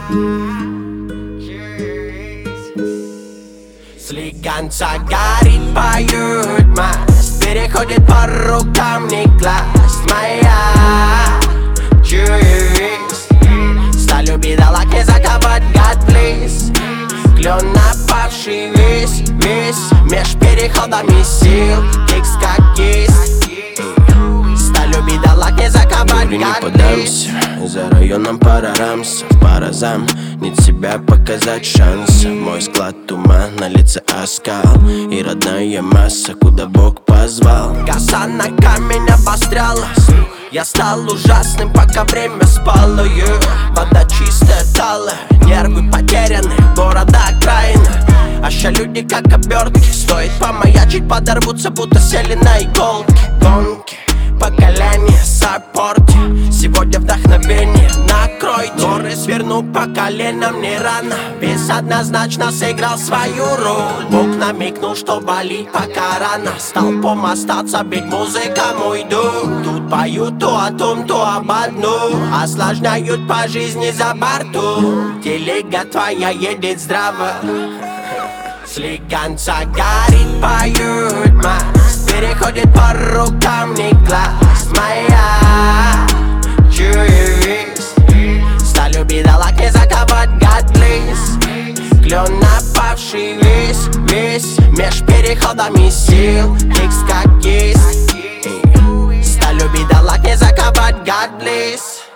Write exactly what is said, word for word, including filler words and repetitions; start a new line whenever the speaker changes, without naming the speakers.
Слиганца горит, поют масть, переходит по рукам, не класть. Моя жизнь сталью бедолаг не заковать, God please. Клен напавший весь, весь меж переходами сил, икс как есть. Сталью бедолаг не заковать, God please.
За районом пара рамсов, пара зам, нет себя показать шанс. Мой склад ума, на лице оскал и родная масса, куда Бог позвал.
Коса на камень обострялась, я стал ужасным, пока время спало. Вода чистая, талая, нервы потеряны, города окраины. А ща люди как обертки, стоит помаячить, подорвутся, будто сели на иголки. Гонки, поколение, саппорте, сегодня вдохновение накройте. Горы сверну по коленам не рано, вес однозначно сыграл свою роль. Бог намекнул, что болит пока рано, столпом остаться, ведь музыка мой дух. Тут поют то о том, то об одном, осложняют по жизни за борту. Телега твоя едет здраво, слиганца горит, поют масть, переходит по рукам, не класть. Моя жизнь сталью бедолаг не заковать, God please. Клен напавший весь, весь меж переходами сил, икс как есть. Сталью бедолаг не заковать, God please.